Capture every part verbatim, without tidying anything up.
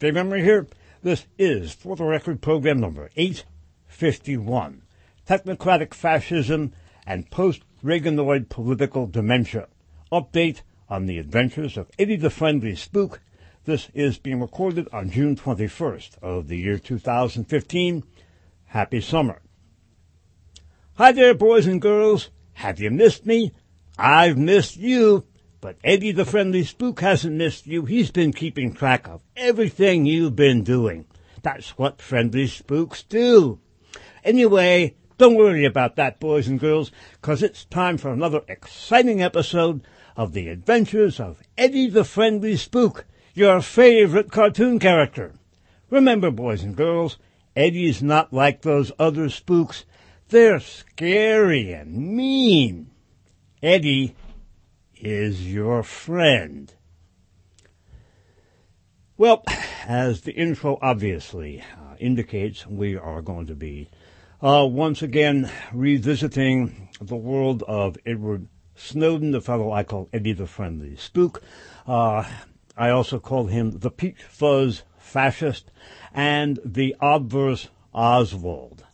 Dave Emery here. This is, for the record, program number eight fifty-one, Technocratic Fascism and Post-Reaganoid Political Dementia. Update on the adventures of Eddie the Friendly Spook. This is being recorded on June twenty-first of the year two thousand fifteen. Happy summer. Hi there, boys and girls. Have you missed me? I've missed you. But Eddie the Friendly Spook hasn't missed you. He's been keeping track of everything you've been doing. That's what friendly spooks do. Anyway, don't worry about that, boys and girls, because it's time for another exciting episode of the adventures of Eddie the Friendly Spook, your favorite cartoon character. Remember, boys and girls, Eddie's not like those other spooks. They're scary and mean. Eddie is your friend. Well, as the intro obviously uh, indicates, we are going to be uh, once again revisiting the world of Edward Snowden, the fellow I call Eddie the Friendly Spook. Uh, I also call him the Peach Fuzz Fascist and the Obverse Oswald.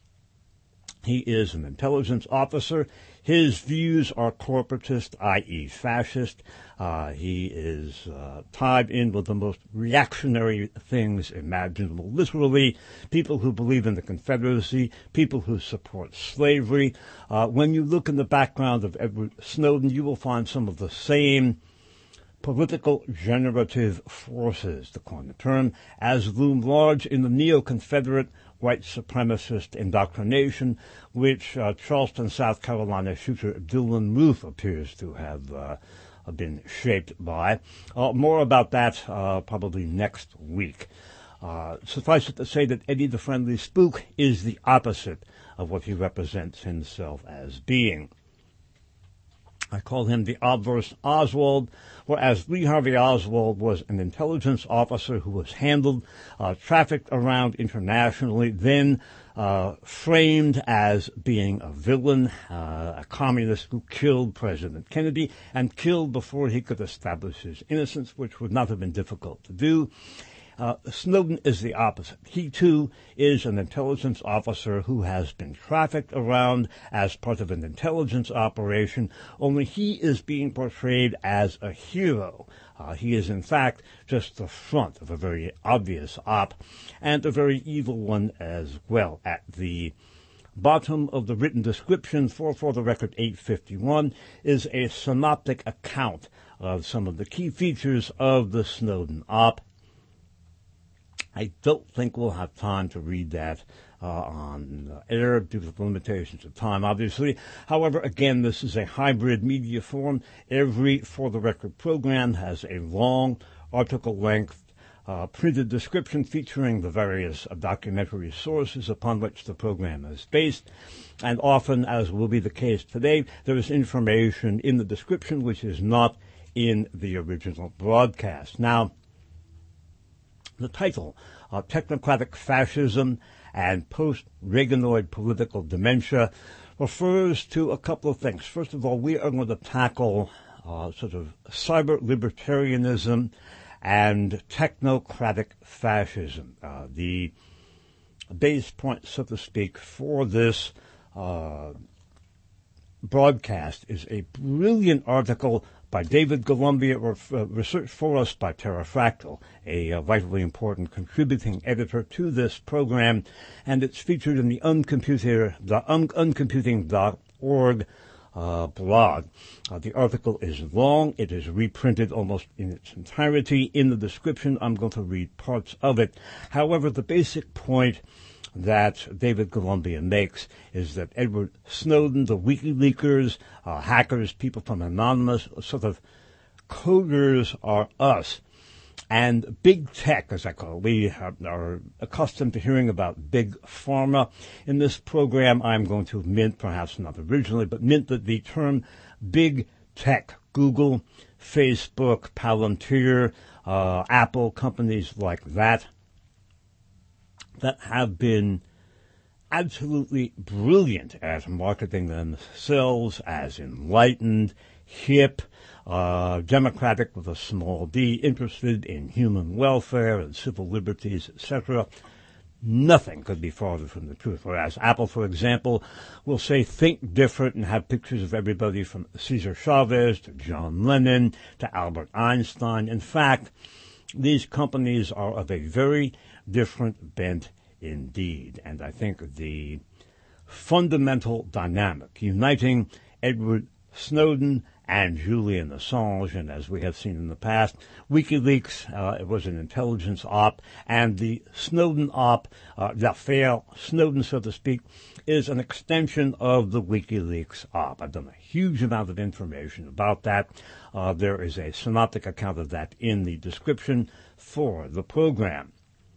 He is an intelligence officer. His views are corporatist, that is fascist. Uh, he is uh, tied in with the most reactionary things imaginable. Literally, people who believe in the Confederacy, people who support slavery. Uh, when you look in the background of Edward Snowden, you will find some of the same political generative forces, to coin the term, as loom large in the neo-Confederate white supremacist indoctrination, which uh, Charleston, South Carolina shooter Dylann Roof appears to have uh, been shaped by. Uh, more about that uh, probably next week. Uh, suffice it to say that Eddie the Friendly Spook is the opposite of what he represents himself as being. I call him the Obverse Oswald, whereas Lee Harvey Oswald was an intelligence officer who was handled, uh, trafficked around internationally, then uh, framed as being a villain, uh, a communist who killed President Kennedy, and killed before he could establish his innocence, which would not have been difficult to do. Uh, Snowden is the opposite. He, too, is an intelligence officer who has been trafficked around as part of an intelligence operation, only he is being portrayed as a hero. Uh, he is, in fact, just the front of a very obvious op, and a very evil one as well. At the bottom of the written description for, for the record eight fifty-one is a synoptic account of some of the key features of the Snowden op. I don't think we'll have time to read that uh, on air due to the limitations of time, obviously. However, again, this is a hybrid media form. Every For the Record program has a long article-length uh, printed description featuring the various uh, documentary sources upon which the program is based. And often, as will be the case today, there is information in the description which is not in the original broadcast. Now, the title, uh, Technocratic Fascism and Post-Reaganoid Political Dementia, refers to a couple of things. First of all, we are going to tackle uh, sort of cyber-libertarianism and technocratic fascism. Uh, the base point, so to speak, for this uh, broadcast is a brilliant article by David Columbia, uh, researched for us by Terrafractal, a uh, vitally important contributing editor to this program, and it's featured in the uncomputer, the un- uncomputing dot org uh, blog. Uh, the article is long. It is reprinted almost in its entirety. In the description, I'm going to read parts of it. However, the basic point that David Columbia makes is that Edward Snowden, the WikiLeakers, uh, hackers, people from Anonymous, sort of coders are us. And big tech, as I call it, we are, are accustomed to hearing about big pharma. In this program, I'm going to mint, perhaps not originally, but mint the, the term big tech. Google, Facebook, Palantir, uh, Apple, companies like that, that have been absolutely brilliant at marketing themselves as enlightened, hip, uh, democratic with a small d, interested in human welfare and civil liberties, et cetera. Nothing could be farther from the truth. Whereas Apple, for example, will say think different and have pictures of everybody from Cesar Chavez to John Lennon to Albert Einstein. In fact, these companies are of a very different bent indeed. And I think the fundamental dynamic uniting Edward Snowden and Julian Assange, and as we have seen in the past, WikiLeaks, uh, it was an intelligence op, and the Snowden op, uh, l'affaire Snowden, so to speak, is an extension of the WikiLeaks op. I've done a huge amount of information about that. Uh, there is a synoptic account of that in the description for the program.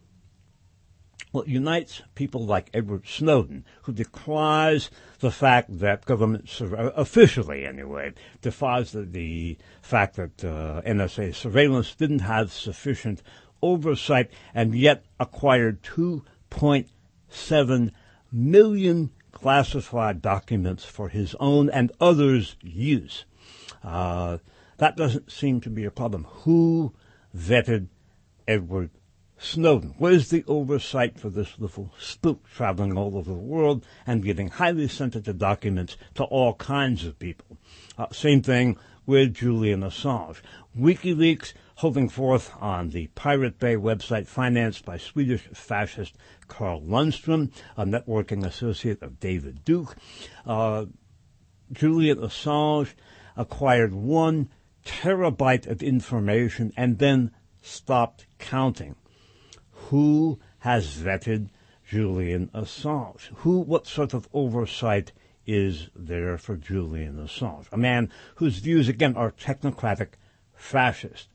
Well, it unites people like Edward Snowden, who decries the fact that government, sur- officially anyway, defies the, the fact that uh, N S A surveillance didn't have sufficient oversight and yet acquired two point seven million classified documents for his own and others' use. Uh, that doesn't seem to be a problem. Who vetted Edward Snowden? Where's the oversight for this little spook traveling all over the world and giving highly sensitive documents to all kinds of people? Uh, same thing with Julian Assange. WikiLeaks holding forth on the Pirate Bay website financed by Swedish fascist Carl Lundstrom, a networking associate of David Duke. Uh, Julian Assange acquired one terabyte of information and then stopped counting. Who has vetted Julian Assange? Who, what sort of oversight is there for Julian Assange? A man whose views, again, are technocratic fascist.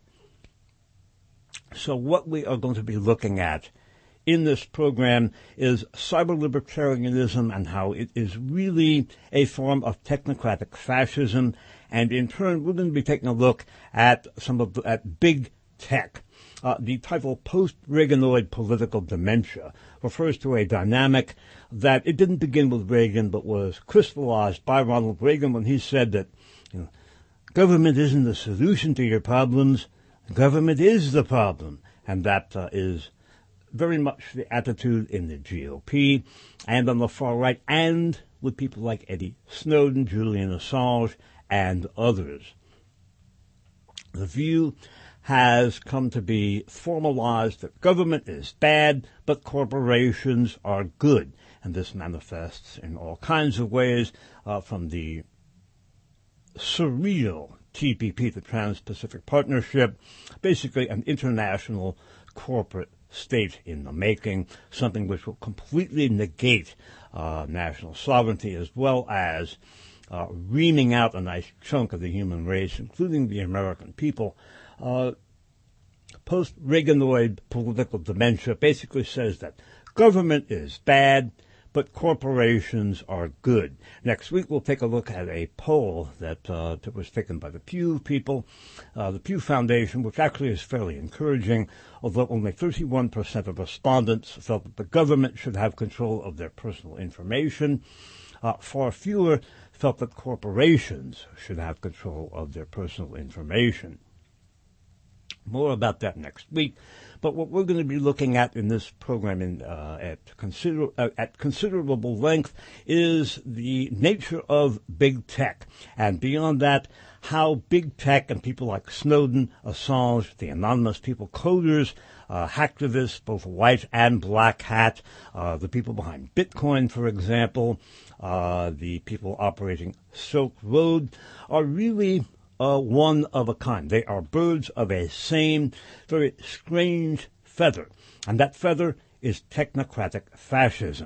So what we are going to be looking at in this program is cyber libertarianism and how it is really a form of technocratic fascism. And in turn, we're going to be taking a look at some of the, at big tech. Uh, the title Post-Reaganoid Political Dementia refers to a dynamic that it didn't begin with Reagan, but was crystallized by Ronald Reagan when he said that, you know, government isn't the solution to your problems, government is the problem. And that uh, is very much the attitude in the G O P and on the far right, and with people like Eddie Snowden, Julian Assange, and others. The view has come to be formalized that government is bad, but corporations are good. And this manifests in all kinds of ways, uh, from the surreal T P P, the Trans-Pacific Partnership, basically an international corporate state in the making, something which will completely negate uh, national sovereignty as well as uh, reaming out a nice chunk of the human race, including the American people. Uh, Post-Reaganoid political dementia basically says that government is bad, but corporations are good. Next week, we'll take a look at a poll that, uh, that was taken by the Pew people, uh, the Pew Foundation, which actually is fairly encouraging, although only thirty-one percent of respondents felt that the government should have control of their personal information. Uh, far fewer felt that corporations should have control of their personal information. More about that next week. But what we're going to be looking at in this program in, uh, at, consider- uh, at considerable length is the nature of big tech. And beyond that, how big tech and people like Snowden, Assange, the anonymous people, coders, uh, hacktivists, both white and black hat, uh, the people behind Bitcoin, for example, uh, the people operating Silk Road, are really Uh, one of a kind. They are birds of a same, very strange feather. And that feather is technocratic fascism.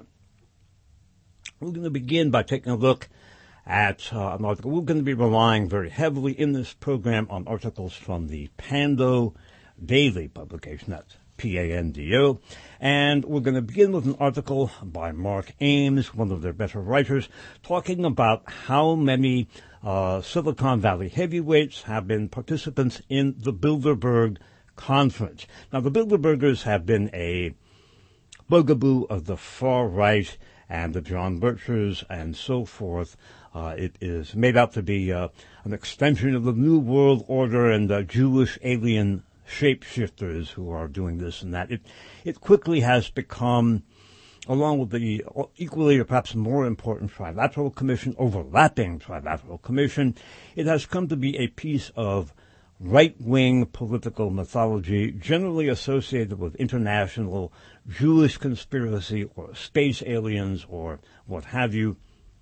We're going to begin by taking a look at uh, an article. We're going to be relying very heavily in this program on articles from the Pando Daily publication. That's P A N D O. And we're going to begin with an article by Mark Ames, one of their better writers, talking about how many uh, Silicon Valley heavyweights have been participants in the Bilderberg Conference. Now, the Bilderbergers have been a bugaboo of the far right and the John Birchers and so forth. Uh, it is made out to be uh, an extension of the New World Order and uh, Jewish alien shapeshifters who are doing this and that. It it quickly has become, along with the equally or perhaps more important Trilateral Commission, overlapping Trilateral Commission, it has come to be a piece of right-wing political mythology generally associated with international Jewish conspiracy or space aliens or what have you.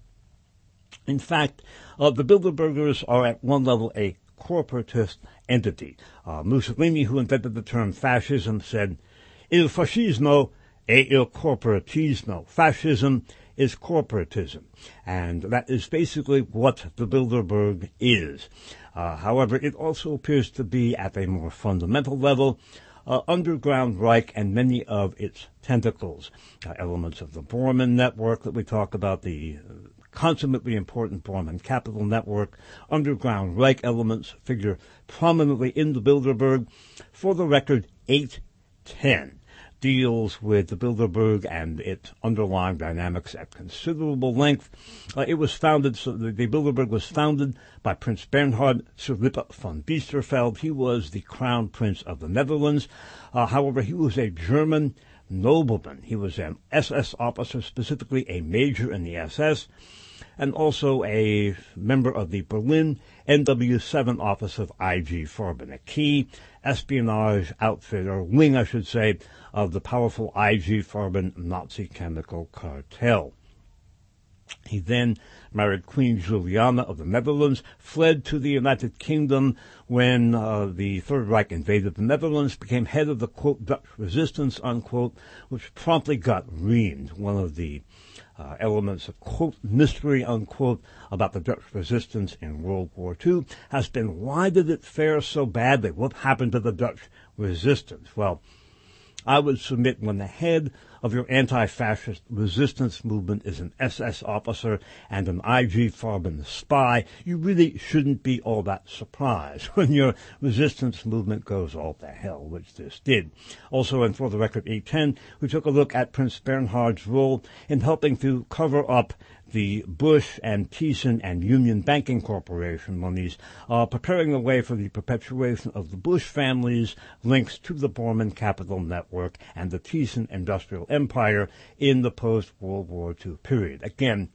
In fact, uh, the Bilderbergers are at one level a corporatist entity. Uh, Mussolini, who invented the term fascism, said, "Il fascismo è il corporatismo." Fascism is corporatism. And that is basically what the Bilderberg is. Uh, however, it also appears to be, at a more fundamental level, uh, underground Reich and many of its tentacles. Uh, elements of the Bormann network that we talk about, the uh, consummately important Bormann Capital Network, underground Reich elements figure prominently in the Bilderberg. For the record, eight ten deals with the Bilderberg and its underlying dynamics at considerable length. Uh, it was founded, so the, the Bilderberg was founded by Prince Bernhard zur Lippe von Biesterfeld. He was the Crown Prince of the Netherlands. Uh, however, he was a German nobleman. He was an S S officer, specifically a major in the S S, and also a member of the Berlin N W seven office of I G Farben, a key espionage outfit, or wing, I should say, of the powerful I G Farben Nazi chemical cartel. He then married Queen Juliana of the Netherlands, fled to the United Kingdom when uh, the Third Reich invaded the Netherlands, became head of the, quote, Dutch resistance, unquote, which promptly got reamed. One of the uh, elements of, quote, mystery, unquote, about the Dutch resistance in World War Two has been, why did it fare so badly? What happened to the Dutch resistance? Well, I would submit when the head of your anti-fascist resistance movement is an S S officer and an I G Farben spy, you really shouldn't be all that surprised when your resistance movement goes all to hell, which this did. Also, and for the record, eight ten, we took a look at Prince Bernhard's role in helping to cover up the Bush and Thyssen and Union Banking Corporation monies, uh, preparing the way for the perpetuation of the Bush family's links to the Bormann Capital Network and the Thyssen Industrial Empire in the post-World War Two period. Again,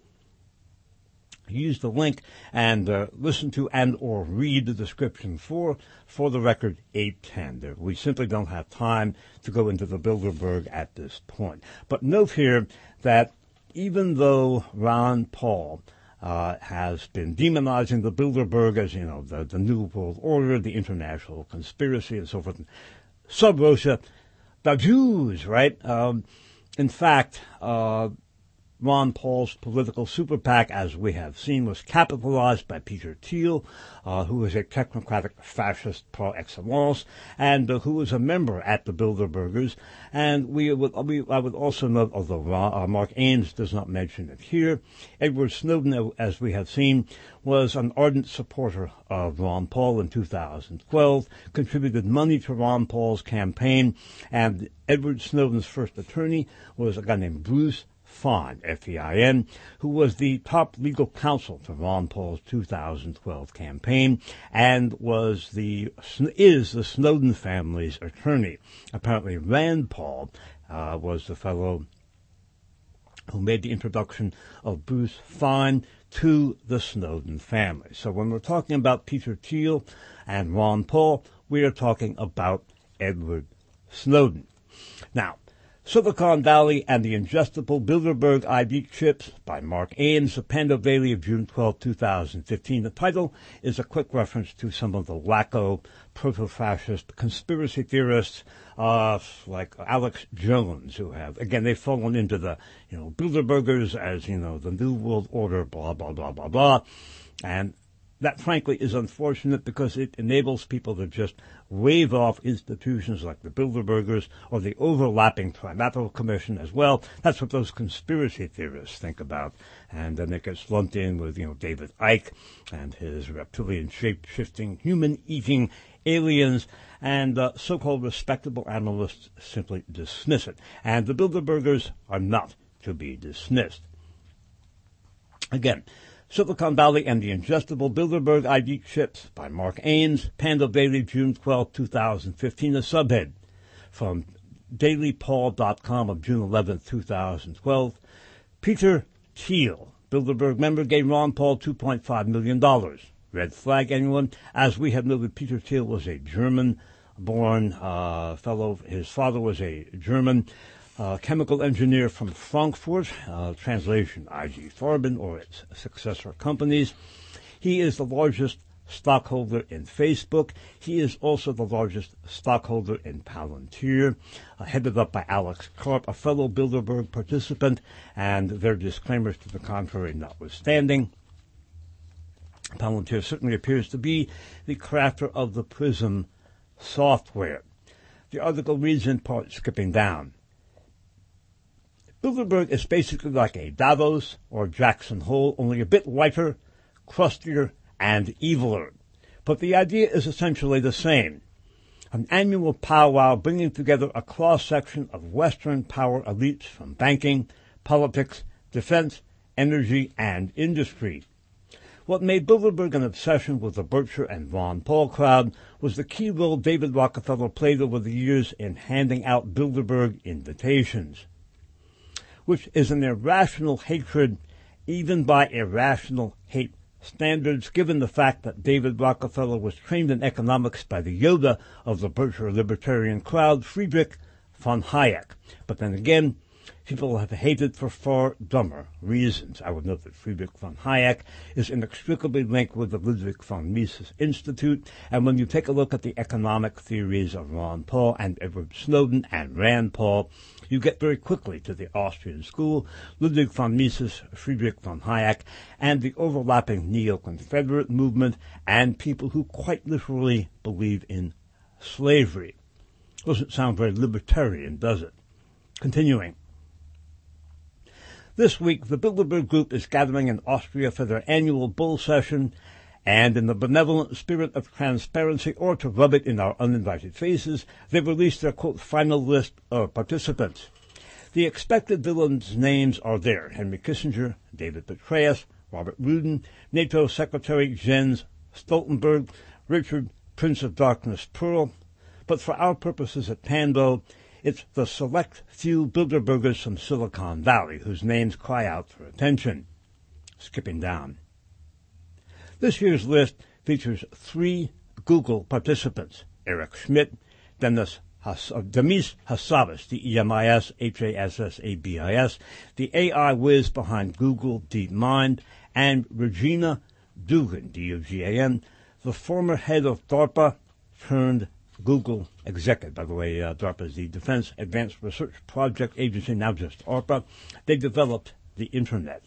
use the link and uh, listen to and or read the description for, for the record, eight ten. We simply don't have time to go into the Bilderberg at this point. But note here that even though Ron Paul uh, has been demonizing the Bilderberg as, you know, the, the New World Order, the international conspiracy, and so forth, sub rosa, the Jews, right? Um, in fact, uh, Ron Paul's political super PAC, as we have seen, was capitalized by Peter Thiel, uh, who is a technocratic fascist par excellence, and uh, who was a member at the Bilderbergers. And we would, we, I would also note, although Ron, uh, Mark Ames does not mention it here, Edward Snowden, as we have seen, was an ardent supporter of Ron Paul in two thousand twelve, contributed money to Ron Paul's campaign, and Edward Snowden's first attorney was a guy named Bruce Fein, F E I N, who was the top legal counsel to Ron Paul's two thousand twelve campaign and was the is the Snowden family's attorney. Apparently, Rand Paul uh, was the fellow who made the introduction of Bruce Fein to the Snowden family. So when we're talking about Peter Thiel and Ron Paul, we are talking about Edward Snowden. Now, Silicon Valley and the Ingestible Bilderberg I D Chips by Mark Ames, the Pando Daily of June twelfth, twenty fifteen. The title is a quick reference to some of the wacko proto-fascist conspiracy theorists, uh, like Alex Jones, who have, again, they've fallen into the, you know, Bilderbergers as, you know, the New World Order, blah, blah, blah, blah, blah. And that, frankly, is unfortunate because it enables people to just wave off institutions like the Bilderbergers or the overlapping Trilateral Commission as well. That's what those conspiracy theorists think about. And then it gets lumped in with, you know, David Icke and his reptilian shape-shifting, human-eating aliens, and uh, so-called respectable analysts simply dismiss it. And the Bilderbergers are not to be dismissed. Again, Silicon Valley and the Ingestible Bilderberg I D Chips by Mark Ames, Panda Daily, June twelfth, twenty fifteen, a subhead from daily paul dot com of June eleventh, twenty twelve. Peter Thiel, Bilderberg member, gave Ron Paul two point five million dollars. Red flag, anyone? As we have noted, Peter Thiel was a German-born uh, fellow. His father was a German Uh, chemical engineer from Frankfurt, uh, translation I G Farben or its successor companies. He is the largest stockholder in Facebook. He is also the largest stockholder in Palantir, uh, headed up by Alex Karp, a fellow Bilderberg participant, and their disclaimers to the contrary notwithstanding. Palantir certainly appears to be the crafter of the PRISM software. The article reads in part, skipping down. Bilderberg is basically like a Davos or Jackson Hole, only a bit whiter, crustier, and eviler. But the idea is essentially the same. An annual powwow bringing together a cross-section of Western power elites from banking, politics, defense, energy, and industry. What made Bilderberg an obsession with the Berkshire and Ron Paul crowd was the key role David Rockefeller played over the years in handing out Bilderberg invitations, which is an irrational hatred even by irrational hate standards, given the fact that David Rockefeller was trained in economics by the Yoda of the Berkshire libertarian crowd, Friedrich von Hayek. But then again, people have hated for far dumber reasons. I would note that Friedrich von Hayek is inextricably linked with the Ludwig von Mises Institute, and when you take a look at the economic theories of Ron Paul and Edward Snowden and Rand Paul, you get very quickly to the Austrian school, Ludwig von Mises, Friedrich von Hayek, and the overlapping neo-Confederate movement, and people who quite literally believe in slavery. Doesn't sound very libertarian, does it? Continuing. This week, the Bilderberg Group is gathering in Austria for their annual bull session, and in the benevolent spirit of transparency, or to rub it in our uninvited faces, they released their, quote, final list of participants. The expected villains' names are there: Henry Kissinger, David Petraeus, Robert Rudin, NATO Secretary Jens Stoltenberg, Richard, Prince of Darkness Pearl. But for our purposes at Pando, it's the select few Bilderbergers from Silicon Valley whose names cry out for attention. Skipping down. This year's list features three Google participants: Eric Schmidt, Demis, Has- uh, Demis Hassabis, D E M I S H A S S A B I S, the A I whiz behind Google DeepMind, and Regina Dugan, D U G A N, the former head of DARPA turned Google executive. By the way, uh, DARPA is the Defense Advanced Research Project Agency, now just ARPA. They developed the Internet.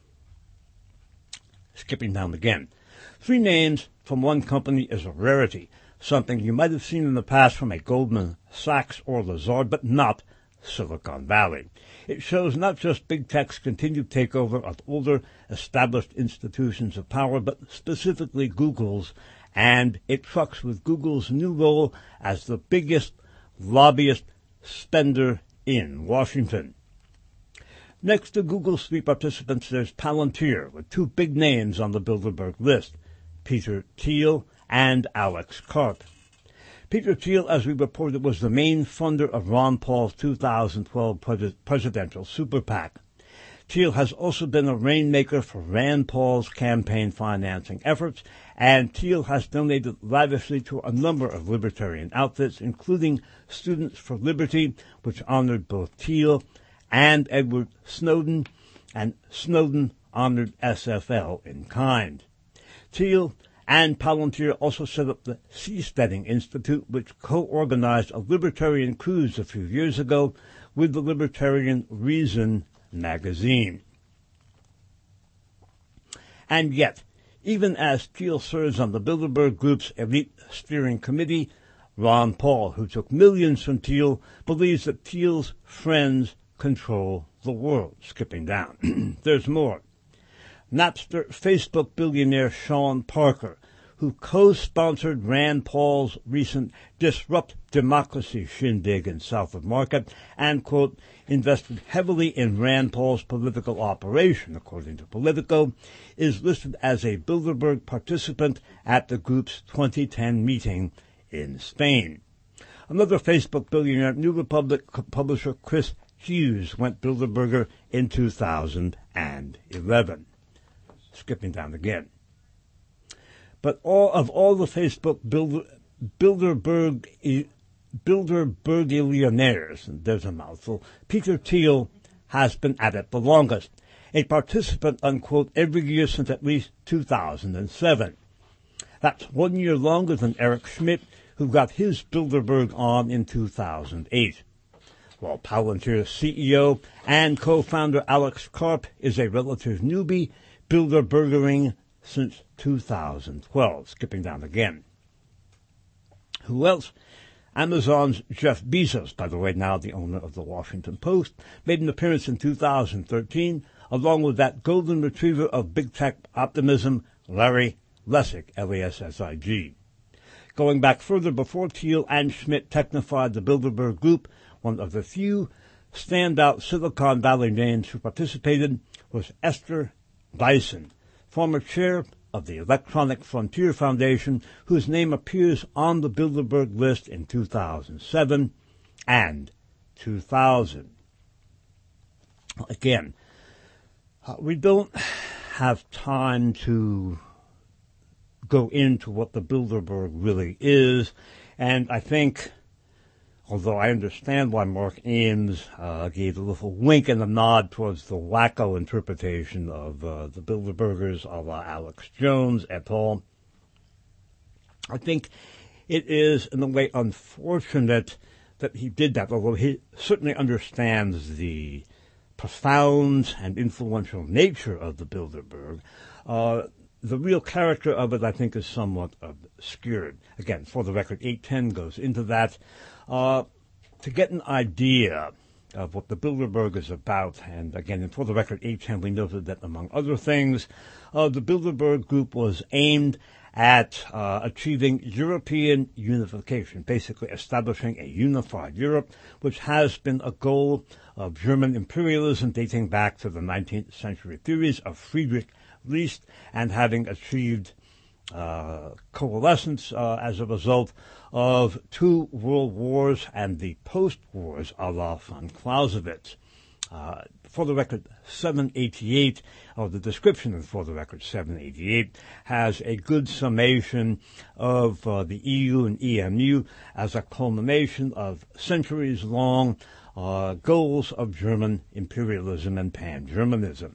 Skipping down again. Three names from one company is a rarity, something you might have seen in the past from a Goldman Sachs or Lazard, but not Silicon Valley. It shows not just big tech's continued takeover of older, established institutions of power, but specifically Google's, and it trucks with Google's new role as the biggest lobbyist spender in Washington. Next to Google's three participants, there's Palantir, with two big names on the Bilderberg list: Peter Thiel and Alex Karp. Peter Thiel, as we reported, was the main funder of Ron Paul's two thousand twelve pres- presidential super PAC. Thiel has also been a rainmaker for Rand Paul's campaign financing efforts, and Thiel has donated lavishly to a number of libertarian outfits, including Students for Liberty, which honored both Thiel and Edward Snowden, and Snowden honored S F L in kind. Thiel and Palantir also set up the Seasteading Institute, which co-organized a libertarian cruise a few years ago with the Libertarian Reason magazine. And yet, even as Thiel serves on the Bilderberg Group's elite steering committee, Ron Paul, who took millions from Thiel, believes that Thiel's friends control the world. Skipping down. There's more. Napster Facebook billionaire Sean Parker, who co-sponsored Rand Paul's recent Disrupt Democracy shindig in South of Market and, quote, invested heavily in Rand Paul's political operation, according to Politico, is listed as a Bilderberg participant at the group's twenty ten meeting in Spain. Another Facebook billionaire, New Republic publisher Chris Hughes, went Bilderberger in two thousand eleven. Skipping down again. But all of all the Facebook Bilder, Bilderberg, Bilderbergillionaires, and there's a mouthful, Peter Thiel has been at it the longest, a participant, unquote, every year since at least two thousand seven. That's one year longer than Eric Schmidt, who got his Bilderberg on in two thousand eight. While Palantir's C E O and co-founder Alex Karp is a relative newbie, Bilderbergering since two thousand twelve. Skipping down again. Who else? Amazon's Jeff Bezos, by the way, now the owner of the Washington Post, made an appearance in two thousand thirteen, along with that golden retriever of big tech optimism, Larry Lessig, L E S S I G. Going back further, before Thiel and Schmidt technified the Bilderberg Group, one of the few standout Silicon Valley names who participated was Esther Dyson, former chair of the Electronic Frontier Foundation, whose name appears on the Bilderberg list in two thousand seven and two thousand. Again, uh, we don't have time to go into what the Bilderberg really is, and I think, although I understand why Mark Ames uh, gave a little wink and a nod towards the wacko interpretation of uh, the Bilderbergers a la Alex Jones et al., I think it is, in a way, unfortunate that he did that, although he certainly understands the profound and influential nature of the Bilderberg. Uh, the real character of it, I think, is somewhat obscured. Again, for the record, eight ten goes into that. Uh, to get an idea of what the Bilderberg is about, and again, for the record, eight ten, we noted that, among other things, uh, the Bilderberg Group was aimed at uh, achieving European unification, basically establishing a unified Europe, which has been a goal of German imperialism dating back to the nineteenth century theories of Friedrich List, and having achieved uh, coalescence uh, as a result of two world wars and the post-wars a la von Clausewitz. Uh, for the record, seven eighty-eight, or the description of For the Record seven eighty-eight, has a good summation of uh, the E U and E M U as a culmination of centuries-long uh, goals of German imperialism and pan-Germanism.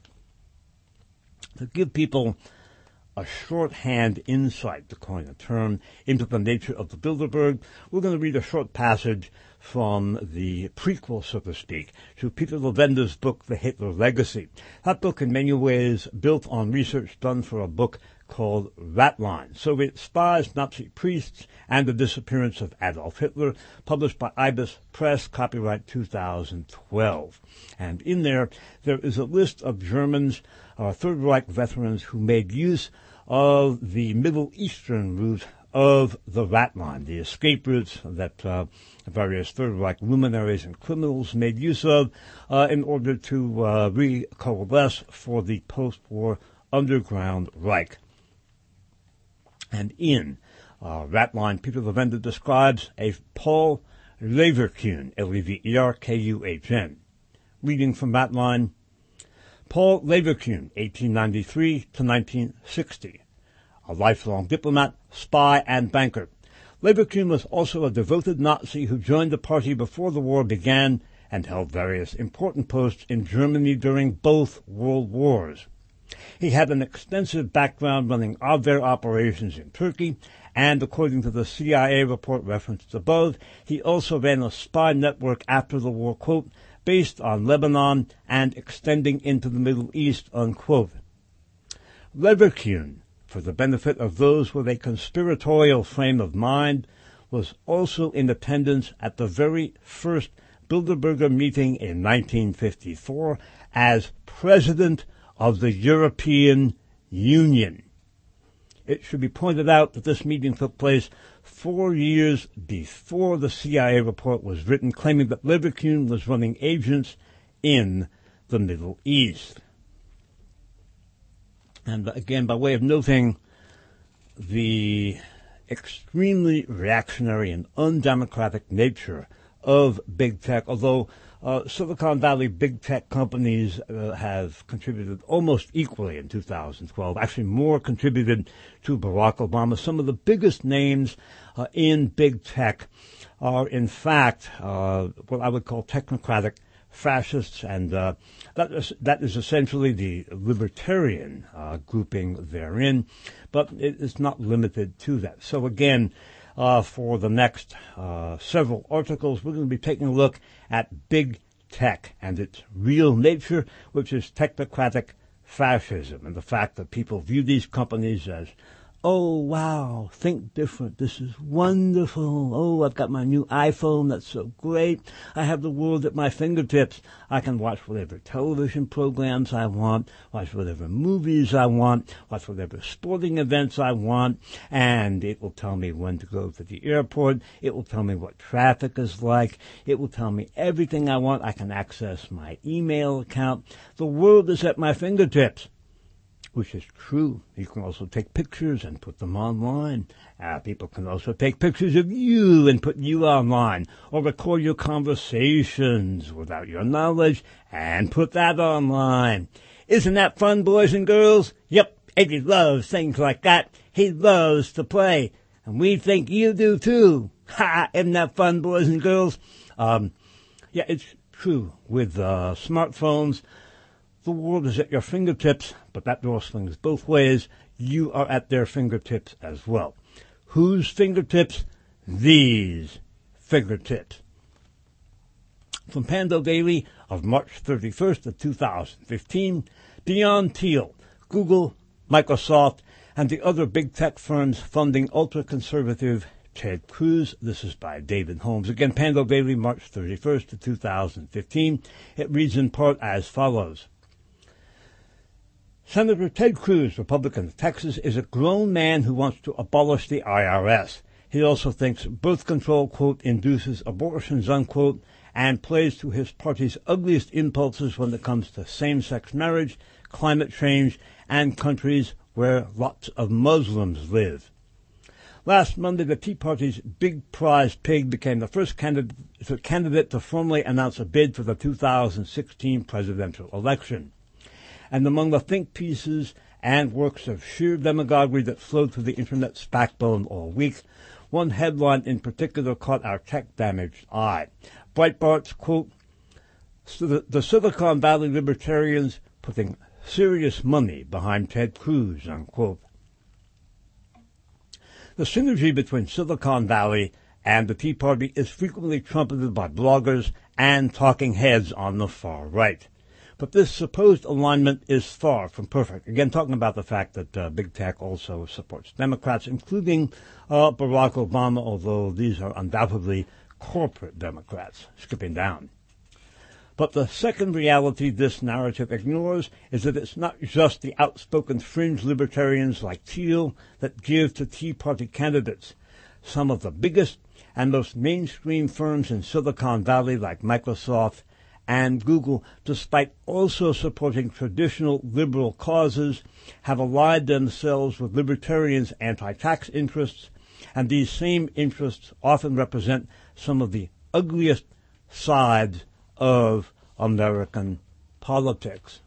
To give people a shorthand insight, to coin a term, into the nature of the Bilderberg, we're going to read a short passage from the prequel, so to speak, to Peter Levende's book, The Hitler Legacy. That book, in many ways, built on research done for a book called Ratline, Soviet Spies, Nazi Priests, and the Disappearance of Adolf Hitler, published by Ibis Press, copyright two thousand twelve. And in there, there is a list of Germans, uh, Third Reich veterans who made use of the Middle Eastern route of the Ratline, the escape routes that uh, various Third Reich luminaries and criminals made use of uh, in order to uh, re-coalesce for the post-war underground Reich. And in uh, Ratline, Peter Levende describes a Paul Leverkuhn, L E V E R K U H N. Reading from Ratline, Paul Leverkuhn, eighteen ninety-three to nineteen sixty, a lifelong diplomat, spy, and banker. Leverkuhn was also a devoted Nazi who joined the party before the war began and held various important posts in Germany during both world wars. He had an extensive background running Abwehr operations in Turkey, and according to the C I A report referenced above, he also ran a spy network after the war, quote, based on Lebanon and extending into the Middle East, unquote. Leverkuhn, for the benefit of those with a conspiratorial frame of mind, was also in attendance at the very first Bilderberger meeting in nineteen fifty-four as president of the European Union. It should be pointed out that this meeting took place four years before the C I A report was written, claiming that Leverkusen was running agents in the Middle East. And again, by way of noting the extremely reactionary and undemocratic nature of big tech, although uh, Silicon Valley big tech companies uh, have contributed almost equally in two thousand twelve, actually more contributed to Barack Obama. Some of the biggest names uh, in big tech are, in fact, uh, what I would call technocratic fascists, and uh, that is, that is essentially the libertarian uh, grouping therein, but it is not limited to that. So again, uh, for the next uh, several articles, we're going to be taking a look at big tech and its real nature, which is technocratic fascism, and the fact that people view these companies as, oh, wow, think different. This is wonderful. Oh, I've got my new iPhone. That's so great. I have the world at my fingertips. I can watch whatever television programs I want, watch whatever movies I want, watch whatever sporting events I want, and it will tell me when to go to the airport. It will tell me what traffic is like. It will tell me everything I want. I can access my email account. The world is at my fingertips. Which is true. You can also take pictures and put them online. Uh, people can also take pictures of you and put you online, or record your conversations without your knowledge and put that online. Isn't that fun, boys and girls? Yep, Eddie loves things like that. He loves to play, and we think you do too. Ha! Isn't that fun, boys and girls? Um, yeah, it's true. With uh, smartphones, the world is at your fingertips, but that door swings both ways. You are at their fingertips as well. Whose fingertips? These fingertips. From Pando Daily of March thirty-first of two thousand fifteen, beyond Thiel, Google, Microsoft, and the other big tech firms funding ultra-conservative Ted Cruz. This is by David Holmes. Again, Pando Daily, March thirty-first of two thousand fifteen. It reads in part as follows. Senator Ted Cruz, Republican of Texas, is a grown man who wants to abolish the I R S. He also thinks birth control, quote, induces abortions, unquote, and plays to his party's ugliest impulses when it comes to same-sex marriage, climate change, and countries where lots of Muslims live. Last Monday, the Tea Party's big prize pig became the first candidate, candidate to formally announce a bid for the two thousand sixteen presidential election. And among the think pieces and works of sheer demagoguery that flowed through the Internet's backbone all week, one headline in particular caught our tech-damaged eye. Breitbart's, quote, the Silicon Valley libertarians putting serious money behind Ted Cruz, unquote. The synergy between Silicon Valley and the Tea Party is frequently trumpeted by bloggers and talking heads on the far right. But this supposed alignment is far from perfect. Again, talking about the fact that uh, big tech also supports Democrats, including uh, Barack Obama, although these are undoubtedly corporate Democrats, skipping down. But the second reality this narrative ignores is that it's not just the outspoken fringe libertarians like Thiel that give to Tea Party candidates. Some of the biggest and most mainstream firms in Silicon Valley like Microsoft and Google, despite also supporting traditional liberal causes, have allied themselves with libertarians' anti-tax interests, and these same interests often represent some of the ugliest sides of American politics.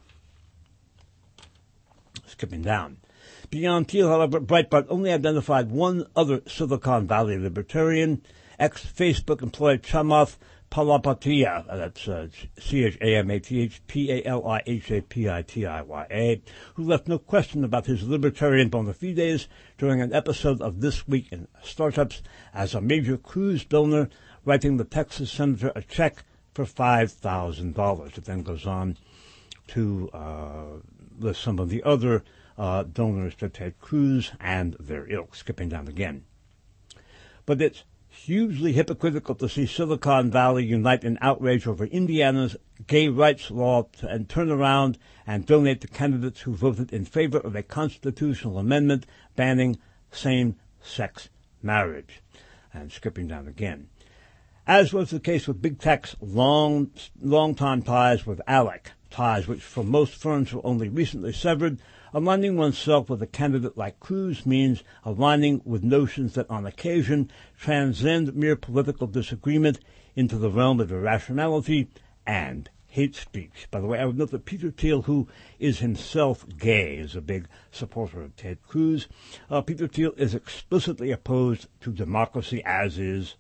Skipping down. Beyond Thiel, however, Breitbart only identified one other Silicon Valley libertarian, ex-Facebook employee Chamath Palihapitiya, that's uh, C H A M A T H P A L I H A P I T I Y A, who left no question about his libertarian bona fides during an episode of This Week in Startups as a major Cruz donor, writing the Texas senator a check for five thousand dollars. It then goes on to uh, list some of the other uh, donors to Ted Cruz and their ilk, skipping down again. But it's hugely hypocritical to see Silicon Valley unite in outrage over Indiana's gay rights law to, and turn around and donate to candidates who voted in favor of a constitutional amendment banning same-sex marriage. And skipping down again. As was the case with Big Tech's long, long-time ties with ALEC, ties which for most firms were only recently severed, aligning oneself with a candidate like Cruz means aligning with notions that on occasion transcend mere political disagreement into the realm of irrationality and hate speech. By the way, I would note that Peter Thiel, who is himself gay, is a big supporter of Ted Cruz. Uh, Peter Thiel is explicitly opposed to democracy, as is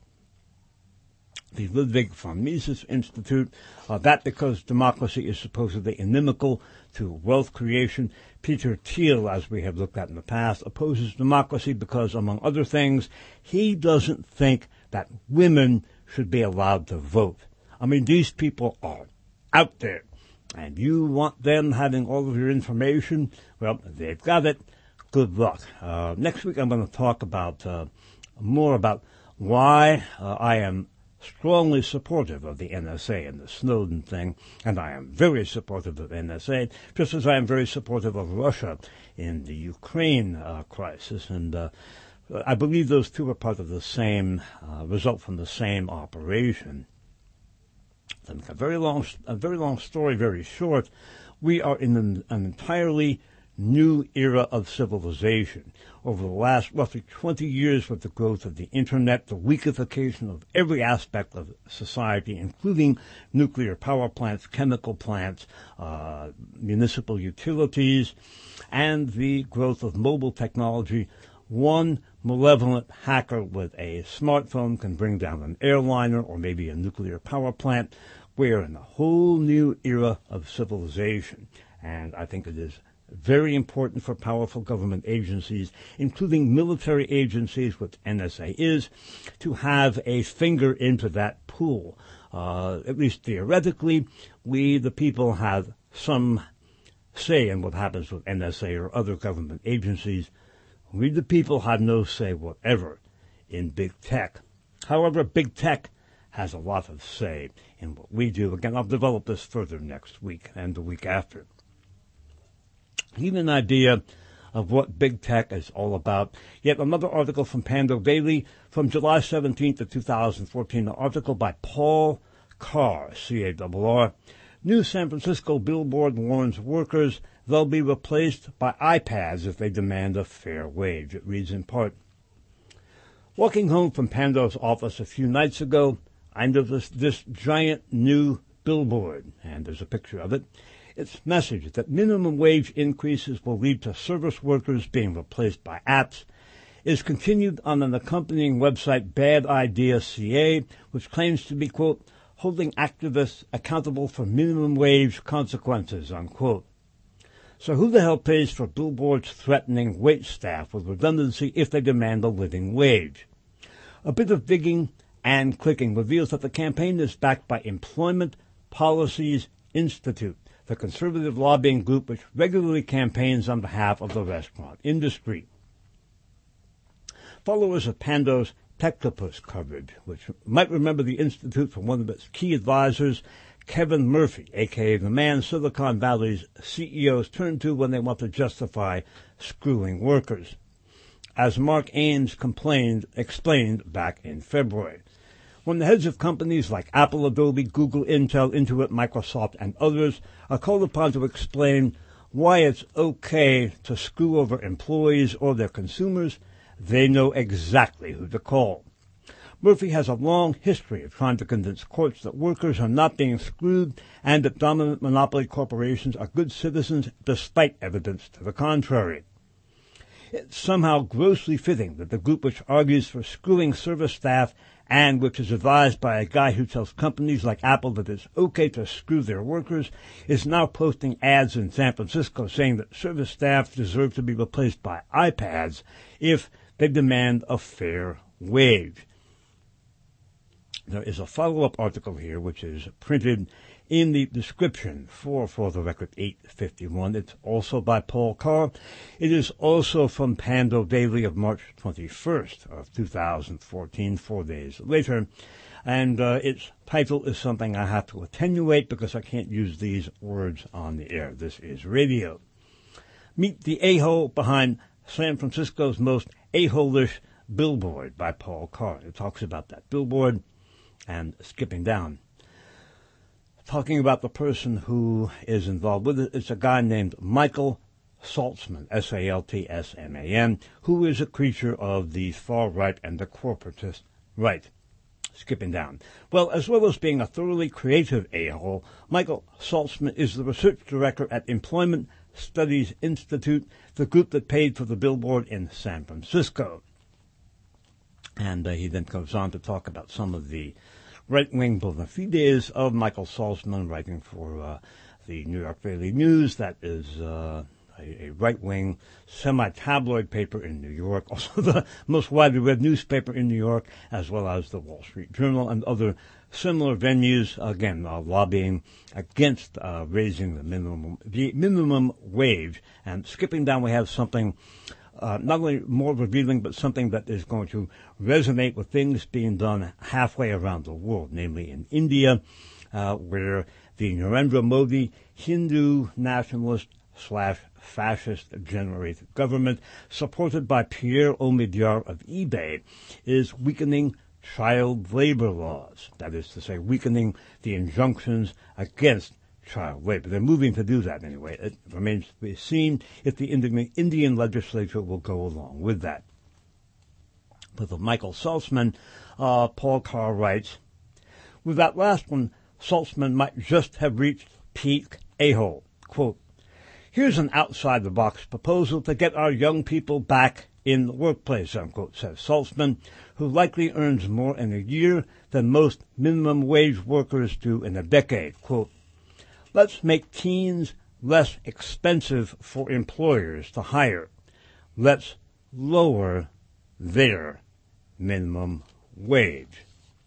the Ludwig von Mises Institute, uh, that because democracy is supposedly inimical to wealth creation. Peter Thiel, as we have looked at in the past, opposes democracy because, among other things, he doesn't think that women should be allowed to vote. I mean, these people are out there, and you want them having all of your information, well, they've got it. Good luck. Uh, next week I'm going to talk about uh, more about why uh, I am strongly supportive of the N S A and the Snowden thing, and I am very supportive of N S A, just as I am very supportive of Russia in the Ukraine uh, crisis, and uh, I believe those two are part of the same, uh, result from the same operation. To make a very long, a very long story very short, we are in an, an entirely new era of civilization. Over the last roughly twenty years, with the growth of the internet, the weakification of every aspect of society, including nuclear power plants, chemical plants, uh, municipal utilities, and the growth of mobile technology, one malevolent hacker with a smartphone can bring down an airliner or maybe a nuclear power plant. We're in a whole new era of civilization, and I think it is very important for powerful government agencies, including military agencies, which N S A is, to have a finger into that pool. Uh, at least theoretically, we, the people, have some say in what happens with N S A or other government agencies. We, the people, have no say whatever in big tech. However, big tech has a lot of say in what we do. Again, I'll develop this further next week and the week after. Give an idea of what big tech is all about. Yet another article from Pando Daily from July seventeenth of two thousand fourteen, an article by Paul Carr, C A R R. New San Francisco billboard warns workers they'll be replaced by iPads if they demand a fair wage. It reads in part, walking home from Pando's office a few nights ago, I noticed this giant new billboard, and there's a picture of it. Its message that minimum wage increases will lead to service workers being replaced by apps is continued on an accompanying website, Bad Idea C A, which claims to be, quote, holding activists accountable for minimum wage consequences, unquote. So who the hell pays for billboards threatening wait staff with redundancy if they demand a living wage? A bit of digging and clicking reveals that the campaign is backed by Employment Policies Institute, the conservative lobbying group which regularly campaigns on behalf of the restaurant industry. Followers of Pando's Techtopus coverage, which might remember the Institute from one of its key advisors, Kevin Murphy, a k a the man Silicon Valley's C E Os turn to when they want to justify screwing workers. As Mark Ames complained, explained back in February. When the heads of companies like Apple, Adobe, Google, Intel, Intuit, Microsoft, and others are called upon to explain why it's okay to screw over employees or their consumers, they know exactly who to call. Murphy has a long history of trying to convince courts that workers are not being screwed and that dominant monopoly corporations are good citizens despite evidence to the contrary. It's somehow grossly fitting that the group which argues for screwing service staff and which is advised by a guy who tells companies like Apple that it's okay to screw their workers, is now posting ads in San Francisco saying that service staff deserve to be replaced by iPads if they demand a fair wage. There is a follow-up article here which is printed in the description for For the Record eight fifty-one. It's also by Paul Carr. It is also from Pando Daily of March twenty-first of two thousand fourteen, four days later. and uh, its title is something I have to attenuate because I can't use these words on the air. This is radio. Meet the A-hole behind San Francisco's most a-hole-ish billboard by Paul Carr. It talks about that billboard and skipping down. Talking about the person who is involved with it, it's a guy named Michael Saltzman, S A L T S M A N, who is a creature of the far right and the corporatist right. Skipping down. Well, as well as being a thoroughly creative a-hole, Michael Saltzman is the research director at Employment Studies Institute, the group that paid for the billboard in San Francisco. And uh, he then goes on to talk about some of the right-wing bona fides of Michael Saltzman, writing for uh, the New York Daily News. That is uh, a, a right-wing semi-tabloid paper in New York, also the most widely read newspaper in New York, as well as the Wall Street Journal and other similar venues, again, uh, lobbying against uh, raising the minimum the minimum wage. And skipping down, we have something Uh, not only more revealing, but something that is going to resonate with things being done halfway around the world, namely in India, uh, where the Narendra Modi Hindu nationalist slash fascist generated government, supported by Pierre Omidyar of eBay, is weakening child labor laws. That is to say, weakening the injunctions against child labor. They're moving to do that anyway. It remains to be seen if the Indian legislature will go along with that. But with Michael Saltzman, uh, Paul Carr writes, with that last one, Saltzman might just have reached peak a-hole. Quote, here's an outside-the-box proposal to get our young people back in the workplace, unquote, says Saltzman, who likely earns more in a year than most minimum wage workers do in a decade. Quote, let's make teens less expensive for employers to hire. Let's lower their minimum wage.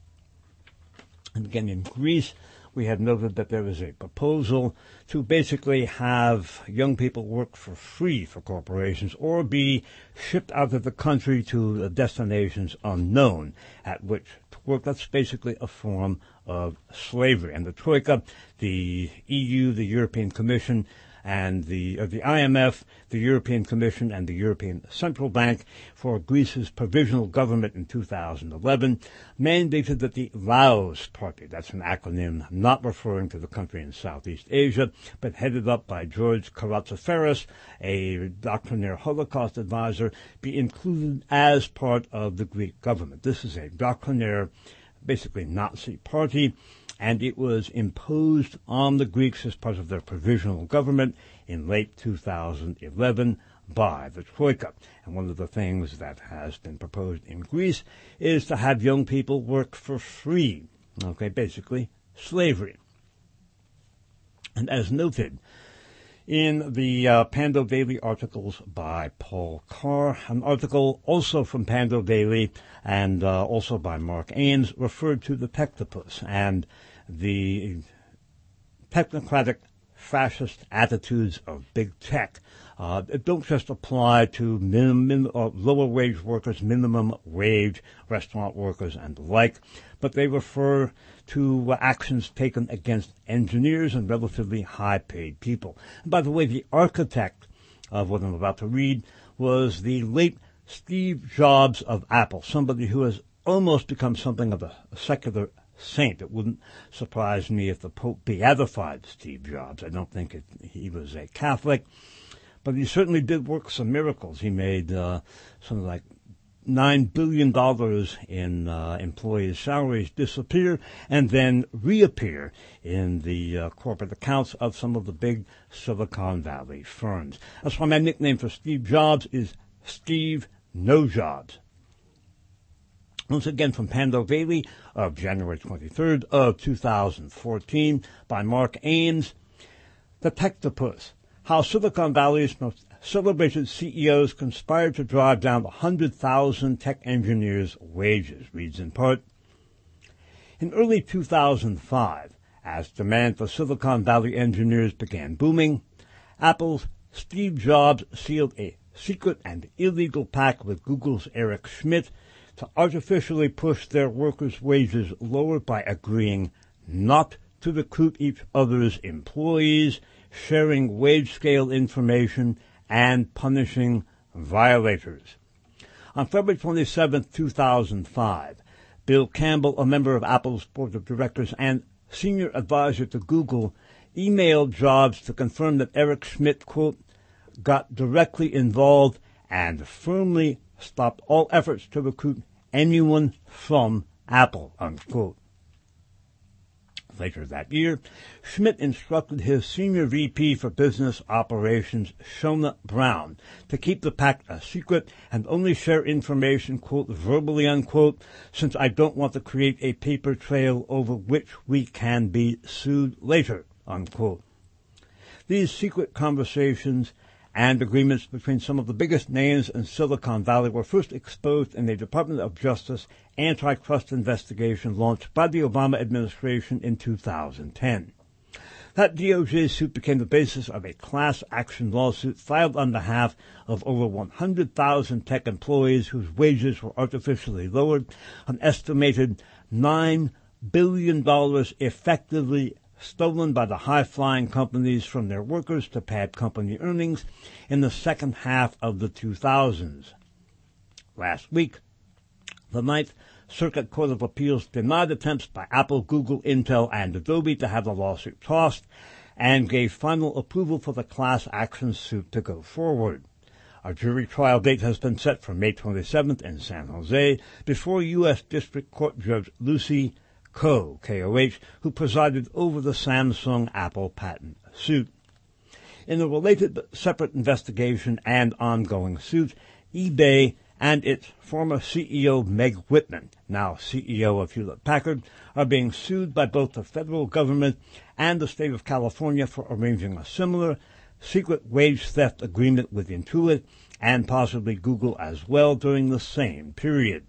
And again, in Greece, we have noted that there is a proposal to basically have young people work for free for corporations or be shipped out of the country to destinations unknown at which to work. That's basically a form of slavery. And the Troika, the E U, the European Commission, and the uh, the I M F, the European Commission, and the European Central Bank for Greece's provisional government in two thousand eleven mandated that the Laos Party, that's an acronym not referring to the country in Southeast Asia, but headed up by George Karatsaferis, a doctrinaire Holocaust advisor, be included as part of the Greek government. This is a doctrinaire, basically Nazi party, and it was imposed on the Greeks as part of their provisional government in late two thousand eleven by the Troika. And one of the things that has been proposed in Greece is to have young people work for free. Okay, basically slavery. And as noted in the uh, Pando Daily articles by Paul Carr, an article also from Pando Daily and uh, also by Mark Ames referred to the Tectopus and the technocratic fascist attitudes of big tech. Uh, it don't just apply to minimum, uh, lower wage workers, minimum wage restaurant workers and the like, but they refer to uh, actions taken against engineers and relatively high-paid people. And by the way, the architect of what I'm about to read was the late Steve Jobs of Apple, somebody who has almost become something of a, a secular saint. It wouldn't surprise me if the Pope beatified Steve Jobs. I don't think it, he was a Catholic, but he certainly did work some miracles. He made uh, something like nine billion dollars in uh, employees' salaries disappear and then reappear in the uh, corporate accounts of some of the big Silicon Valley firms. That's why my nickname for Steve Jobs is Steve No Jobs. Once again from Pando Daily of January twenty-third of two thousand fourteen by Mark Ames, The Tectopus, How Silicon Valley's Most Celebrated C E Os Conspired to Drive Down one hundred thousand Tech Engineers' Wages, reads in part. In early two thousand five, as demand for Silicon Valley engineers began booming, Apple's Steve Jobs sealed a secret and illegal pact with Google's Eric Schmidt to artificially push their workers' wages lower by agreeing not to recruit each other's employees, sharing wage scale information, and punishing violators. On February twenty-seventh, two thousand five, Bill Campbell, a member of Apple's board of directors and senior advisor to Google, emailed Jobs to confirm that Eric Schmidt, quote, got directly involved and firmly stopped all efforts to recruit anyone from Apple, unquote. Later that year, Schmidt instructed his senior V P for business operations, Shona Brown, to keep the pact a secret and only share information, quote, verbally, unquote, since I don't want to create a paper trail over which we can be sued later, unquote. These secret conversations and agreements between some of the biggest names in Silicon Valley were first exposed in a Department of Justice antitrust investigation launched by the Obama administration in two thousand ten. That D O J suit became the basis of a class action lawsuit filed on behalf of over one hundred thousand tech employees whose wages were artificially lowered, an estimated nine billion dollars effectively stolen by the high-flying companies from their workers to pad company earnings in the second half of the two thousands. Last week, the Ninth Circuit Court of Appeals denied attempts by Apple, Google, Intel, and Adobe to have the lawsuit tossed and gave final approval for the class action suit to go forward. A jury trial date has been set for May twenty-seventh in San Jose before U S District Court Judge Lucy Koh, K O H, who presided over the Samsung Apple patent suit. In a related but separate investigation and ongoing suit, eBay and its former C E O Meg Whitman, now C E O of Hewlett-Packard, are being sued by both the federal government and the state of California for arranging a similar secret wage theft agreement with Intuit and possibly Google as well during the same period.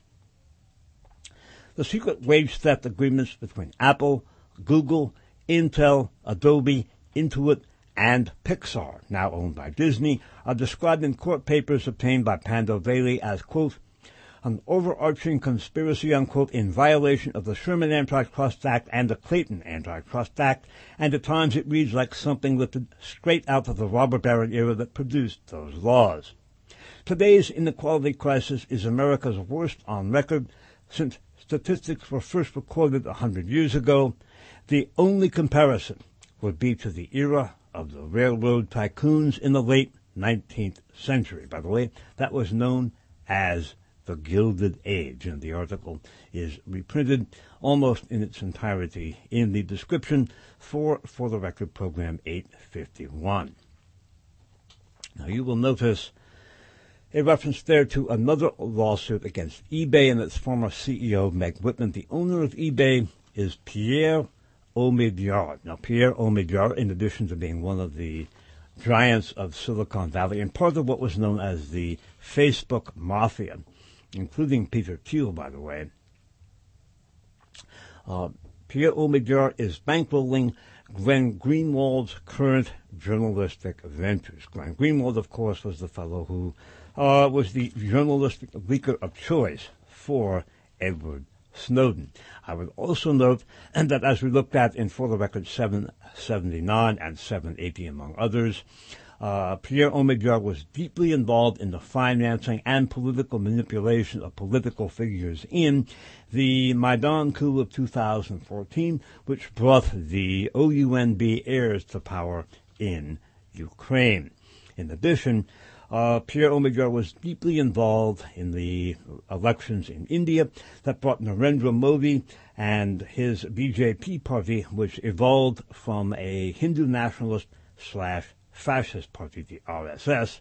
The secret wage theft agreements between Apple, Google, Intel, Adobe, Intuit, and Pixar, now owned by Disney, are described in court papers obtained by Pando Daily as, quote, an overarching conspiracy, unquote, in violation of the Sherman Antitrust Act and the Clayton Antitrust Act, and at times it reads like something lifted straight out of the robber baron era that produced those laws. Today's inequality crisis is America's worst on record since statistics were first recorded a hundred years ago. The only comparison would be to the era of the railroad tycoons in the late nineteenth century. By the way, that was known as the Gilded Age, and the article is reprinted almost in its entirety in the description for For the Record Program eight fifty-one. Now you will notice a reference there to another lawsuit against eBay and its former C E O, Meg Whitman. The owner of eBay is Pierre Omidyar. Now, Pierre Omidyar, in addition to being one of the giants of Silicon Valley and part of what was known as the Facebook Mafia, including Peter Thiel, by the way, uh, Pierre Omidyar is bankrolling Glenn Greenwald's current journalistic ventures. Glenn Greenwald, of course, was the fellow who Uh, was the journalistic leaker of choice for Edward Snowden. I would also note and that as we looked at in For the Record seven seventy-nine and seven eighty, among others, uh, Pierre Omidyar was deeply involved in the financing and political manipulation of political figures in the Maidan coup of two thousand fourteen, which brought the O U N B heirs to power in Ukraine. In addition, Uh, Pierre Omidyar was deeply involved in the elections in India that brought Narendra Modi and his B J P party, which evolved from a Hindu nationalist slash fascist party, the R S S,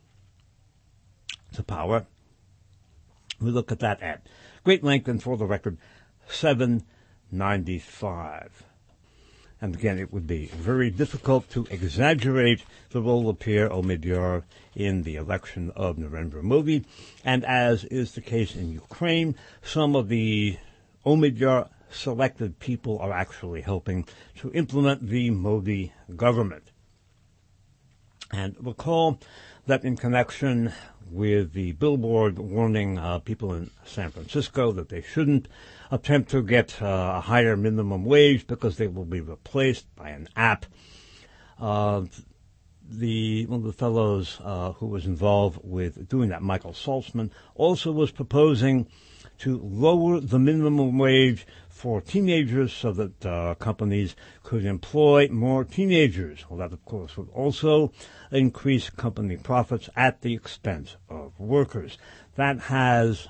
to power. We look at that at great length and For the Record seven ninety-five. And again, it would be very difficult to exaggerate the role of Pierre Omidyar in the election of Narendra Modi. And as is the case in Ukraine, some of the Omidyar-selected people are actually helping to implement the Modi government. And recall that in connection with the billboard warning uh, people in San Francisco that they shouldn't attempt to get uh, a higher minimum wage because they will be replaced by an app, uh, the one of the fellows uh, who was involved with doing that, Michael Saltzman, also was proposing to lower the minimum wage for teenagers so that uh, companies could employ more teenagers. Well, that, of course, would also increase company profits at the expense of workers. That has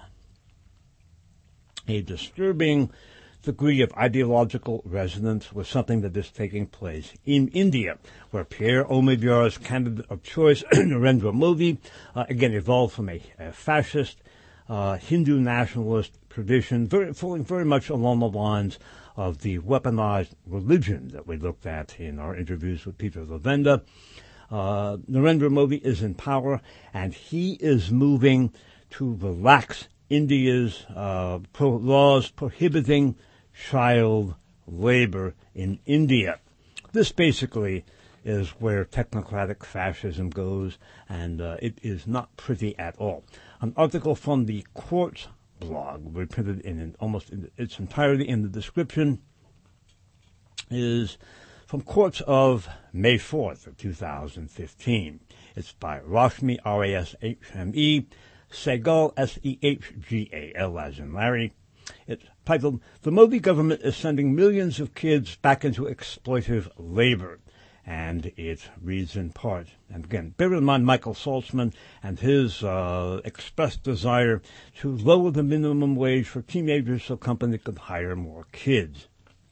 a disturbing degree of ideological resonance with something that is taking place in India, where Pierre Omidyar's candidate of choice, Narendra Modi, uh, again evolved from a, a fascist uh, Hindu nationalist tradition, very, falling very much along the lines of the weaponized religion that we looked at in our interviews with Peter Levenda. Uh, Narendra Modi is in power, and he is moving to relax India's uh, pro- laws prohibiting child labor in India. This basically is where technocratic fascism goes, and uh, it is not pretty at all. An article from the Quartz blog, reprinted in, in almost in its entirety in the description, is from Quartz of May fourth of two thousand fifteen. It's by Rashmi, R A S H M E, Sehgal, S E H G A L, as in Larry. It's titled, "The Modi Government is Sending Millions of Kids Back into Exploitive Labor." And it reads in part, and again, bear in mind Michael Saltzman and his uh, expressed desire to lower the minimum wage for teenagers so companies could hire more kids.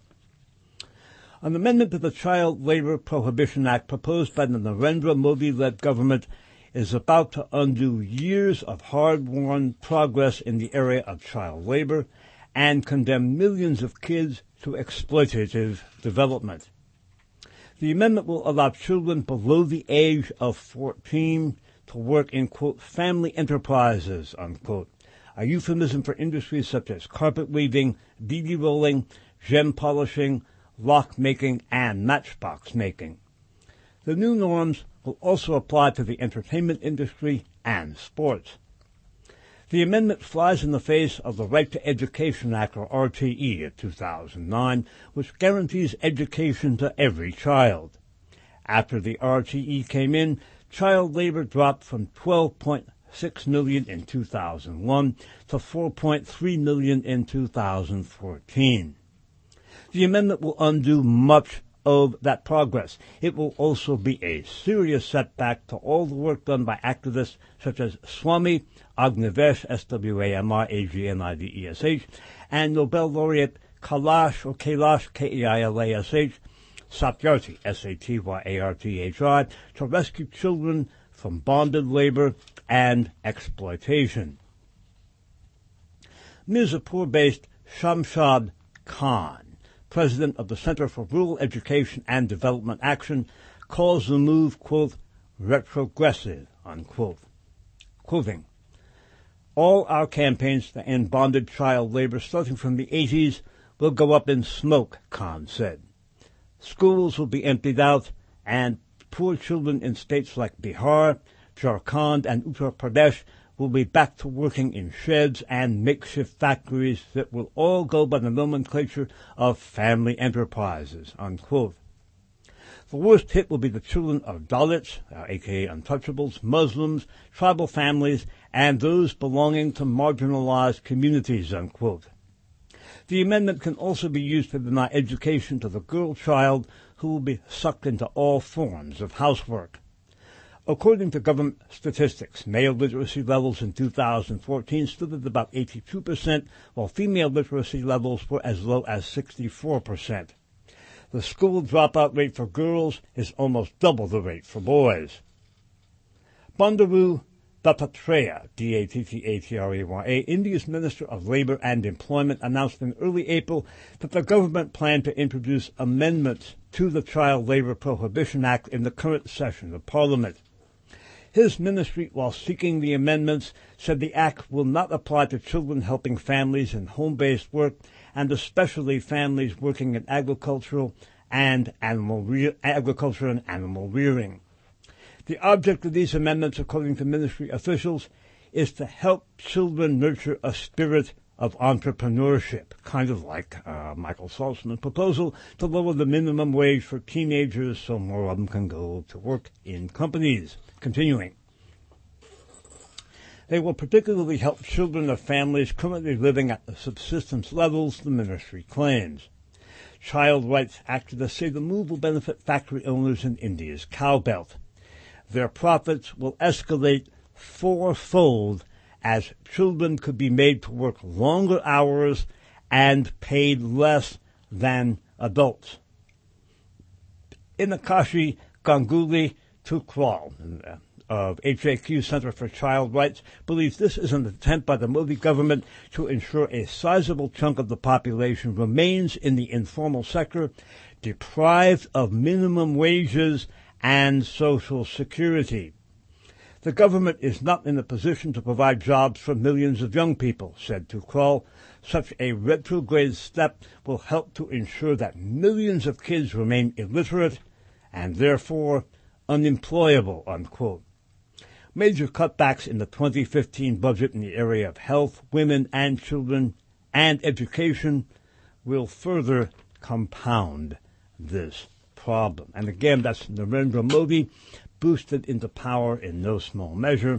An amendment to the Child Labor Prohibition Act proposed by the Narendra Modi-led government is about to undo years of hard-won progress in the area of child labor and condemn millions of kids to exploitative development. The amendment will allow children below the age of fourteen to work in, quote, family enterprises, unquote, a euphemism for industries such as carpet weaving, bead rolling, gem polishing, lock making, and matchbox making. The new norms will also apply to the entertainment industry and sports. The amendment flies in the face of the Right to Education Act, or R T E, of two thousand nine, which guarantees education to every child. After the R T E came in, child labor dropped from twelve point six million in two thousand one to four point three million in two thousand fourteen. The amendment will undo much of that progress. It will also be a serious setback to all the work done by activists such as Swami Agnivesh, S W A M R A G N I V E S H, and Nobel laureate Kailash, or Kailash, K A I L A S H, Satyarthi, S A T Y A R T H I, to rescue children from bonded labor and exploitation. Mirzapur-based Shamshad Khan, president of the Center for Rural Education and Development Action, calls the move, quote, retrogressive, unquote. Quoting, "All our campaigns to end bonded child labor starting from the eighties will go up in smoke," Khan said. "Schools will be emptied out, and poor children in states like Bihar, Jharkhand, and Uttar Pradesh will be back to working in sheds and makeshift factories that will all go by the nomenclature of family enterprises," unquote. The worst hit will be the children of Dalits, uh, aka untouchables, Muslims, tribal families, and those belonging to marginalized communities, unquote. The amendment can also be used to deny education to the girl child, who will be sucked into all forms of housework. According to government statistics, male literacy levels in two thousand fourteen stood at about eighty-two percent, while female literacy levels were as low as sixty-four percent. The school dropout rate for girls is almost double the rate for boys. Bandaru Dattatreya, D A T T A T R E Y A, India's Minister of Labor and Employment, announced in early April that the government planned to introduce amendments to the Child Labor Prohibition Act in the current session of Parliament. His ministry, while seeking the amendments, said the act will not apply to children helping families in home-based work, and especially families working in agricultural and animal re- agriculture and animal rearing. The object of these amendments, according to ministry officials, is to help children nurture a spirit of entrepreneurship, kind of like uh, Michael Salzman's proposal to lower the minimum wage for teenagers so more of them can go to work in companies. Continuing. They will particularly help children of families currently living at the subsistence levels, the ministry claims. Child rights activists say the move will benefit factory owners in India's cow belt. Their profits will escalate fourfold as children could be made to work longer hours and paid less than adults. Inakashi Ganguly Tukral of H A Q Center for Child Rights believes this is an attempt by the Modi government to ensure a sizable chunk of the population remains in the informal sector, deprived of minimum wages and social security. The government is not in a position to provide jobs for millions of young people, said Tukral. Such a retrograde step will help to ensure that millions of kids remain illiterate and therefore unemployable, unquote. Major cutbacks in the twenty fifteen budget in the area of health, women and children, and education will further compound this problem. And again, that's Narendra Modi, boosted into power in no small measure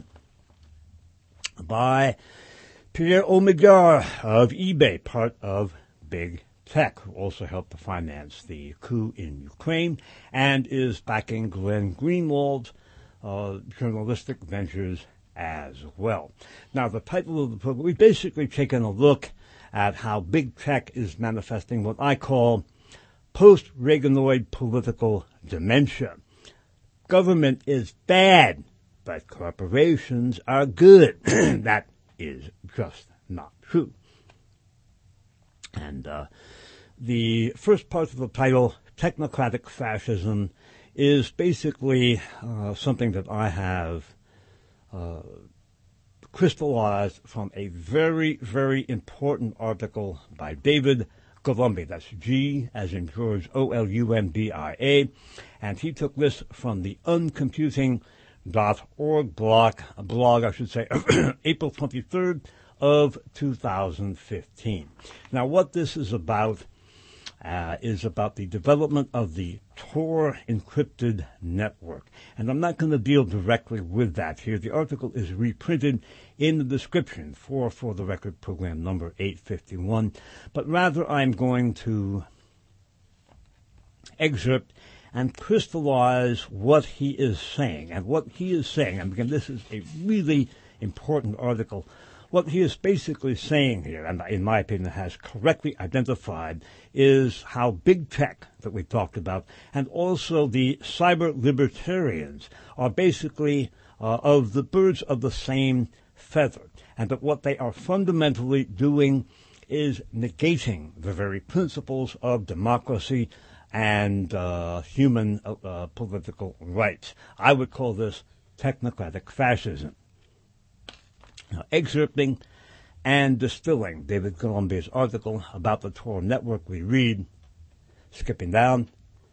by Pierre Omidyar of eBay, part of Big Tech, who also helped to finance the coup in Ukraine and is backing Glenn Greenwald's uh, journalistic ventures as well. Now, the title of the program, we've basically taken a look at how Big Tech is manifesting what I call post-Reaganoid political dementia. Government is bad, but corporations are good. That is just not true. And uh, the first part of the title, Technocratic Fascism, is basically uh, something that I have uh, crystallized from a very, very important article by David Golumbia. That's G as in George, O L U M B I A. And he took this from the uncomputing dot org blog, blog, I should say, April twenty-third of two thousand fifteen. Now, what this is about uh, is about the development of the Tor encrypted network. And I'm not going to deal directly with that here. The article is reprinted in the description for For the Record program number eight fifty-one. But rather, I'm going to excerpt and crystallize what he is saying. And what he is saying, and again, this is a really important article. What he is basically saying here, and in my opinion has correctly identified, is how big tech that we talked about and also the cyber libertarians are basically uh, of the birds of the same feather. And that what they are fundamentally doing is negating the very principles of democracy and uh, human uh, uh, political rights. I would call this technocratic fascism. Now, excerpting and distilling David Golumbia's article about the Tor network, we read, skipping down,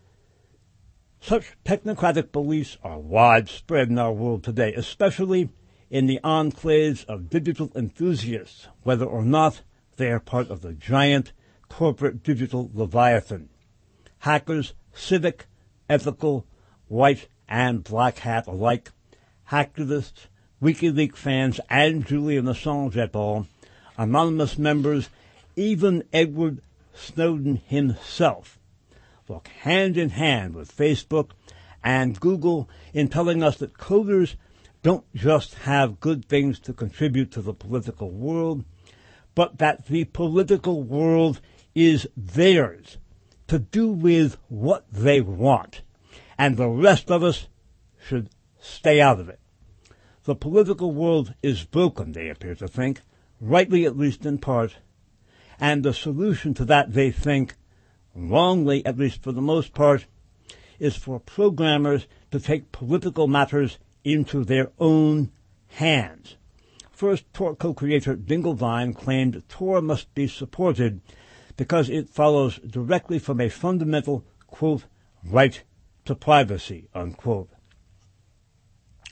such technocratic beliefs are widespread in our world today, especially in the enclaves of digital enthusiasts, whether or not they are part of the giant corporate digital leviathan. Hackers, civic, ethical, white and black hat alike, hacktivists, WikiLeaks fans, and Julian Assange et al., anonymous members, even Edward Snowden himself, walk hand in hand with Facebook and Google in telling us that coders don't just have good things to contribute to the political world, but that the political world is theirs to do with what they want, and the rest of us should stay out of it. The political world is broken, they appear to think, rightly at least in part, and the solution to that, they think, wrongly at least for the most part, is for programmers to take political matters into their own hands. First, Tor co-creator Dinglevine claimed Tor must be supported because it follows directly from a fundamental, quote, right to privacy, unquote.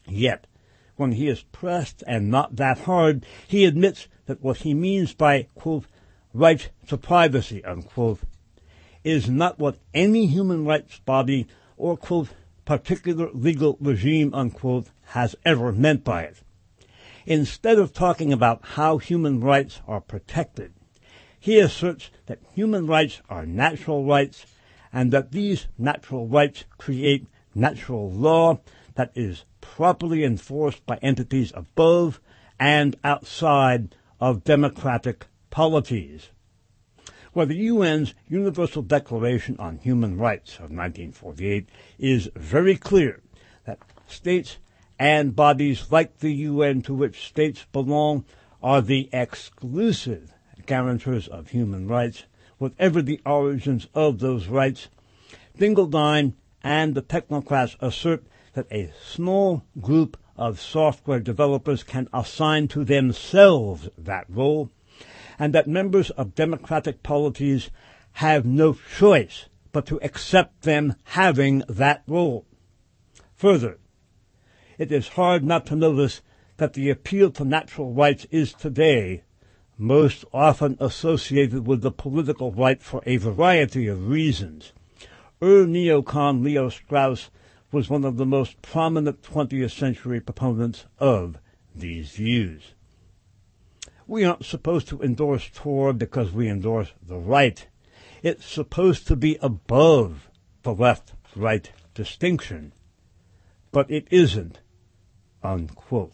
Yet, when he is pressed, and not that hard, he admits that what he means by, quote, right to privacy, unquote, is not what any human rights body or, quote, particular legal regime, unquote, has ever meant by it. Instead of talking about how human rights are protected, he asserts that human rights are natural rights and that these natural rights create natural law that is properly enforced by entities above and outside of democratic polities. Well, the U N's Universal Declaration on Human Rights of nineteen forty-eight is very clear that states and bodies like the U N to which states belong are the exclusive guarantors of human rights, whatever the origins of those rights. Dingledine and the technocrats assert that a small group of software developers can assign to themselves that role, and that members of democratic polities have no choice but to accept them having that role. Further, it is hard not to notice that the appeal to natural rights is today most often associated with the political right for a variety of reasons. Ur-neocon Leo Strauss was one of the most prominent twentieth century proponents of these views. We aren't supposed to endorse Tor because we endorse the right. It's supposed to be above the left-right distinction, but it isn't, unquote.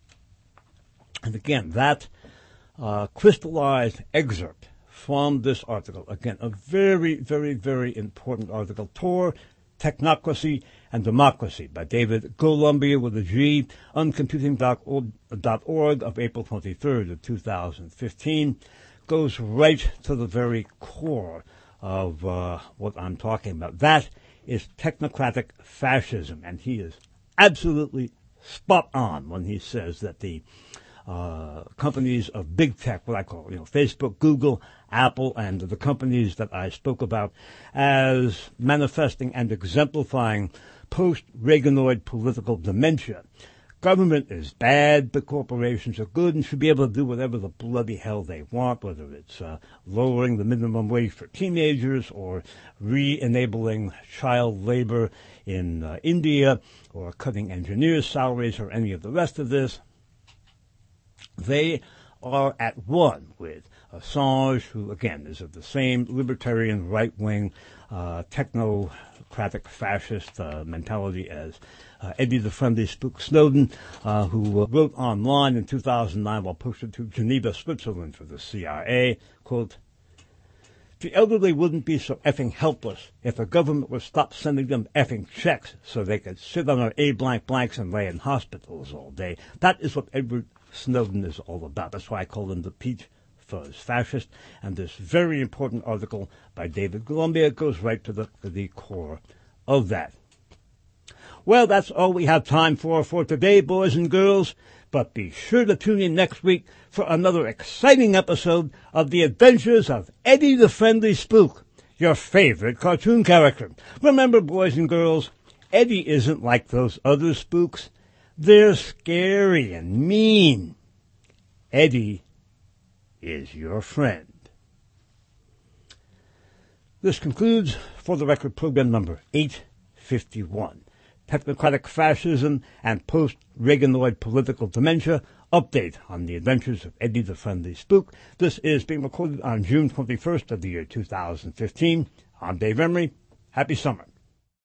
And again, that uh, crystallized excerpt from this article, again, a very, very, very important article, Tor, Technocracy and Democracy by David Golumbia with a G, uncomputing dot org of April twenty-third of two thousand fifteen, goes right to the very core of uh, what I'm talking about. That is technocratic fascism, and he is absolutely spot on when he says that the uh, companies of big tech, what I call, you know, Facebook, Google, Apple, and the companies that I spoke about as manifesting and exemplifying post-Reaganoid political dementia. Government is bad, but corporations are good and should be able to do whatever the bloody hell they want, whether it's uh, lowering the minimum wage for teenagers or re-enabling child labor in uh, India or cutting engineers' salaries or any of the rest of this. They are at one with Assange, who, again, is of the same libertarian, right-wing, uh, technocratic, fascist uh, mentality as uh, Eddie the Friendly Spook Snowden, uh, who uh, wrote online in two thousand nine while posted to Geneva, Switzerland for the C I A, quote, "The elderly wouldn't be so effing helpless if the government would stop sending them effing checks so they could sit on their A blank blanks and lay in hospitals all day." That is what Edward Snowden is all about. That's why I call him the Peach Fuzz fascist. And this very important article by David Golumbia goes right to the, to the core of that. Well, that's all we have time for for today, boys and girls. But be sure to tune in next week for another exciting episode of The Adventures of Eddie the Friendly Spook, your favorite cartoon character. Remember, boys and girls, Eddie isn't like those other spooks. They're scary and mean. Eddie is your friend. This concludes For the Record program number eight fifty-one. Technocratic Fascism and Post-Reaganoid Political Dementia, update on the adventures of Eddie the Friendly Spook. This is being recorded on June twenty-first of the year two thousand fifteen. I'm Dave Emery. Happy summer.